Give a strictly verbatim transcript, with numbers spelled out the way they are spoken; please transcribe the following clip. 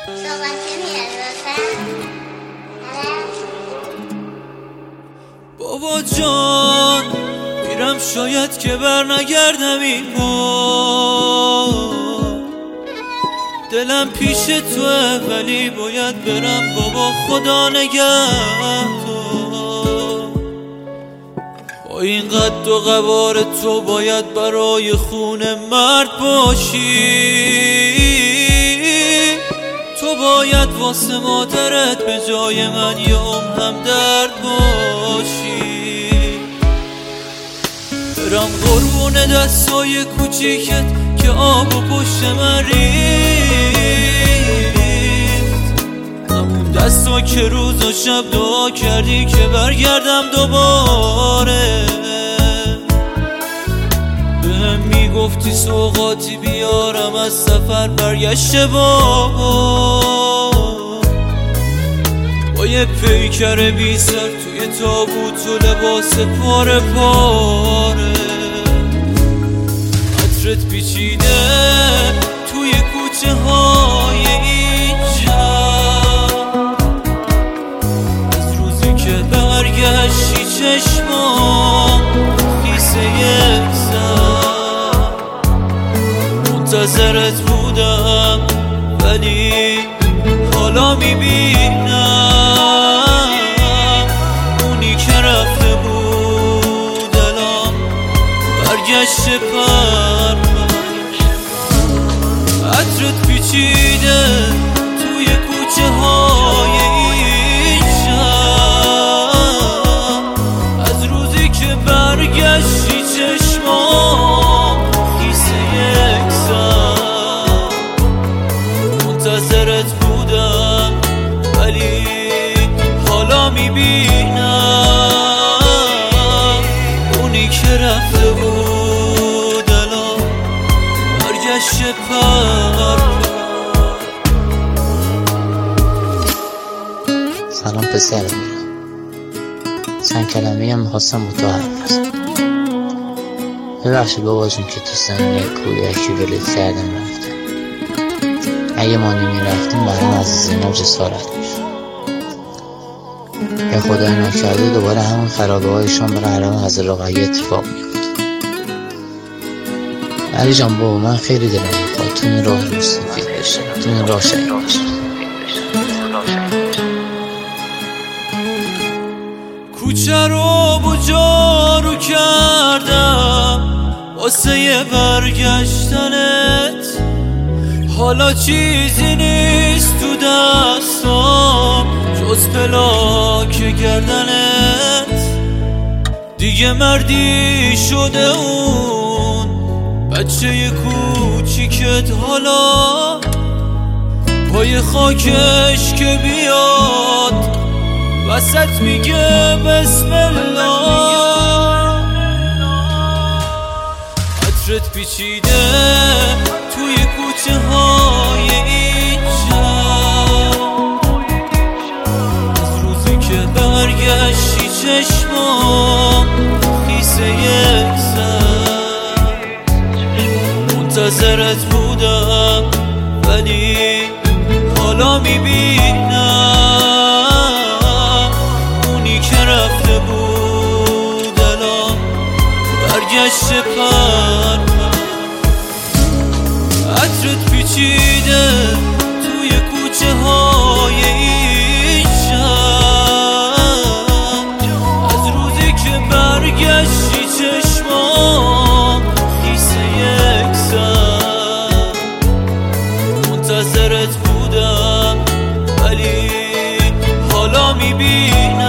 بابا جان میرم شاید که بر نگردم این بار، دلم پیش توه ولی باید برم بابا، خدا نگهدار. با این قد و قوار تو باید برای خون مرد باشی، تو باید واسه مادرت به جای من یه عمر همدرد باشی. برم قربون دستای کوچیکت که آب و پشت من ریخت، همون دستا که روز و شب دعا کردی که برگردم دوباره. بهم میگفتی سوغاتی بیارم از سفر برگشته بابا، با یه پیکر بی سر توی تابوت و لباس پاره پاره. عطرت پیچیده توی کوچه های اینجا، از روزی که برگشتی چشمام خیسه یک سر. منتظرت بودم ولی حالا میبینم اونی که رفته بود الان برگشته پر. عطرت پیچیده توی کوچه های این شهر، از روزی که برگشتی چشمام خیسه یک سر. منتظرت بودم ولی حالا میبینم اونی که رفته بود الان برگشته پر. سلام پسر میرم، چند کلمه هم میخواستم با تو حرف بزنم. ببخشید بابا جون که تو سن کودکی ولت کردم رفتم. اگه ما نمیرفتیم برام از زینب جسارت میشه. یا خدای نکرده دوباره همون خرابه هایشان برای حرام از رقیه اتفاق میفته. علی جان بابا من خیلی دلم میخواد تو این راه رو سفید بشه، تو این راه شهید بشه. کوچه رو بجارو کردم واسه یه برگشتنت، حالا چیزی نیست تو دستام جز پلاک گردنت. دیگه مردی شده اون بچه کوچیکت، حالا پای خاکش که بیاد وسط میگه بسم الله. عطرت پیچیده توی کوچه های این شهر، از روزی که برگشتی چشمام خیسه یک سر. منتظرت بودم ولی حالا میبینم اونی که رفته بود الان برگشته پر. عطرت پیچیده توی کوچه های این شهر، از روزی که برگشتی چشمام خیسه یک سر. منتظرت بودم ولی حالا میبینم